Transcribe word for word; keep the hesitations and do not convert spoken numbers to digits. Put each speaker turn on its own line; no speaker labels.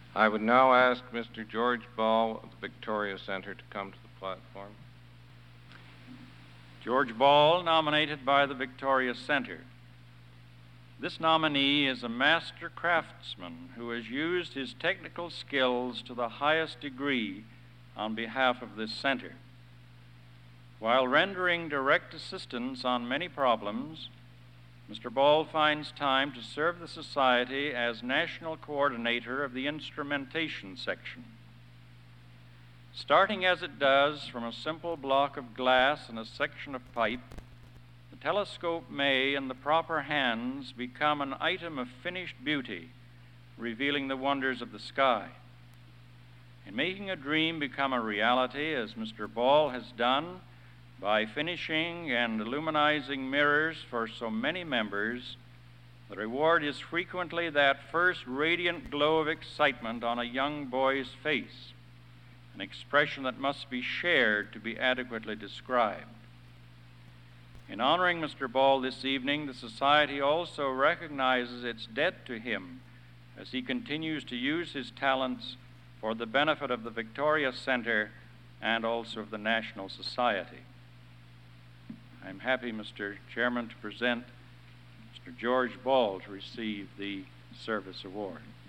I would now ask Mister George Ball of the Victoria Center to come to the platform.
George Ball, nominated by the Victoria Center. This nominee is a master craftsman who has used his technical skills to the highest degree on behalf of this center. While rendering direct assistance on many problems, Mister Ball finds time to serve the Society as National Coordinator of the Instrumentation Section. Starting as it does from a simple block of glass and a section of pipe, the telescope may, in the proper hands, become an item of finished beauty, revealing the wonders of the sky. In making a dream become a reality, as Mister Ball has done, by finishing and illuminizing mirrors for so many members, the reward is frequently that first radiant glow of excitement on a young boy's face, an expression that must be shared to be adequately described. In honoring Mister Ball this evening, the Society also recognizes its debt to him as he continues to use his talents for the benefit of the Victoria Center and also of the National Society. I'm happy, Mister Chairman, to present Mister George Ball to receive the Service Award.